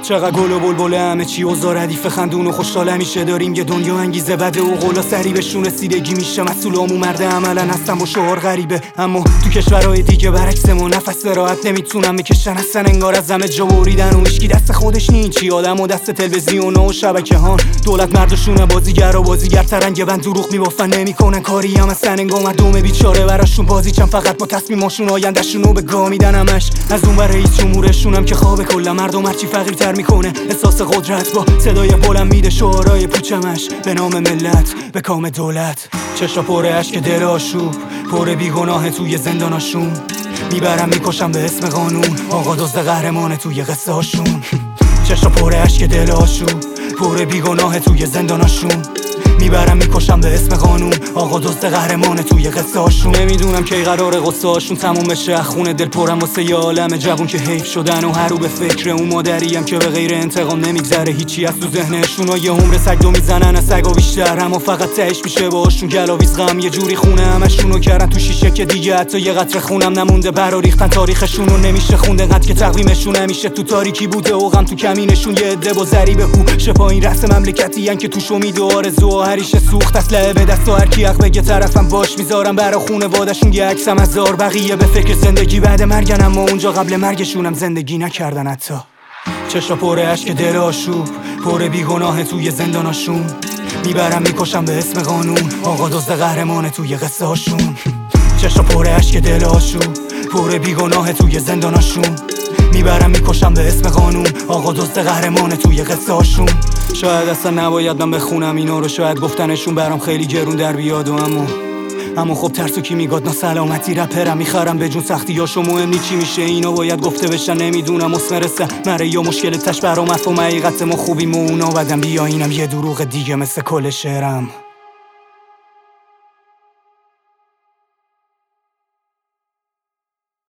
چقدر گل و بلبل همه چی اوضاع ردیف خندون و خوشحال همیشه داریم یه دنیا انگیزه بده و قولا سری بهشون رسیدگی میشه مسئولامو مرد عملا هستم و شعار غریبه. اما تو کشورهای دیگه برعکس ما نفس راحت نمیتونم بکشن اصلا انگار از همه جا بریدن و هیچکی دست خودش نی چی آدم و دست تلویزیونا و شبکه‌هان. دولت مردشونه بازیگر و بازیگرترن یه بند دروغ میبافن نمیکنن کاری هم اصلا انگار مردم بیچاره براشون بازی چن فقط با تصمیماشون آیندهشونو به گا میدن همش. از اون ور رئیس جمهورشونم که خواب کل مردم هرچی فقیرتر میکنه احساس قدرت با صدای بلند میده شعارهای پوچمش به نام ملت به کام دولت. چشا پر اشک دل آشوب پر بیگناه توی زنداناشون میبرم میکشم به اسم قانون آقا دزد قهرمانه توی قصه هاشون. چشا پر اشک دل آشوب پر بیگناه توی زنداناشون میبرم میکشم به اسم قانون آقا دزد قهرمانه توی قصه هاشون. نمیدونم کی قراره قصه هاشون تموم بشه خونه دل پرم واسه یه عالم جوون که حیف شدن و هر رو به فکر اون مادریم که به غیر انتقام نمیگذره هیچی از تو ذهنشون و یه عمر سگ دو میزنن از سگا بیشتر اما فقط تهش میشه باهاشون گلاویز غم یه جوری خونه همشونو کردن تو شیشه که دیگه حتی یه قطره خونم نمونده برا ریختن تاریخشونو نمیشه خونده قد که تقویمشون همیشه تو تاریکی بوده و غم تو کمینشون یه عده با ضریب هو شفا این رأس مملکتی ان که توش امید و آرزو هریشه سوخت اسلحه به دست و هر کی حق بگه طرفم باش میذارم برا خونواده‌شون یه عکسم از زار بقیه به فکر زندگی بعد مرگن اما اونجا قبل مرگشونم زندگی نکردن حتی. چشا پر اشک دل آشوب پر بیگناه توی زنداناشون میبرم میکشم به اسم قانون آقا دزد قهرمانه توی قصه هاشون. چشا پر اشک دل آشوب پر بیگناه توی زنداناشون میبرم میکشم به اسم قانون آقا دزد قهرمانه توی قصه هاشون. شاید اصلا نباید من بخونم اینا رو شاید گفتنشون برام خیلی گرون در بیاد و اما خب ترسو کی میگاد ناسلامتی رپرم میخرم به جون سختیاشو مهم نی چی میشه اینا باید گفته بشن نمیدونم مسمرسه مره یا مشکل تش برام مفهوم حقیقت ما خوبیم و اونا بدم بیا اینم یه دروغ دیگه مثل کل شعرم.